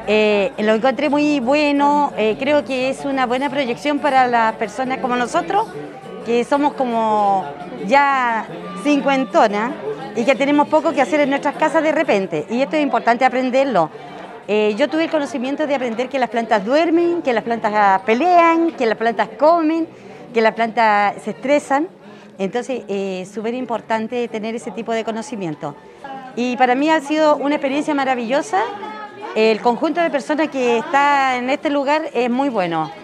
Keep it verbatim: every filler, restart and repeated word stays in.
Eh, lo encontré muy bueno, eh, creo que es una buena proyección para las personas como nosotros, que somos como ya cincuentonas y que tenemos poco que hacer en nuestras casas de repente, y esto es importante aprenderlo. Eh, yo tuve el conocimiento de aprender que las plantas duermen, que las plantas pelean, que las plantas comen, que las plantas se estresan, entonces es eh, súper importante tener ese tipo de conocimiento. Y para mí ha sido una experiencia maravillosa. El conjunto de personas que está en este lugar es muy bueno.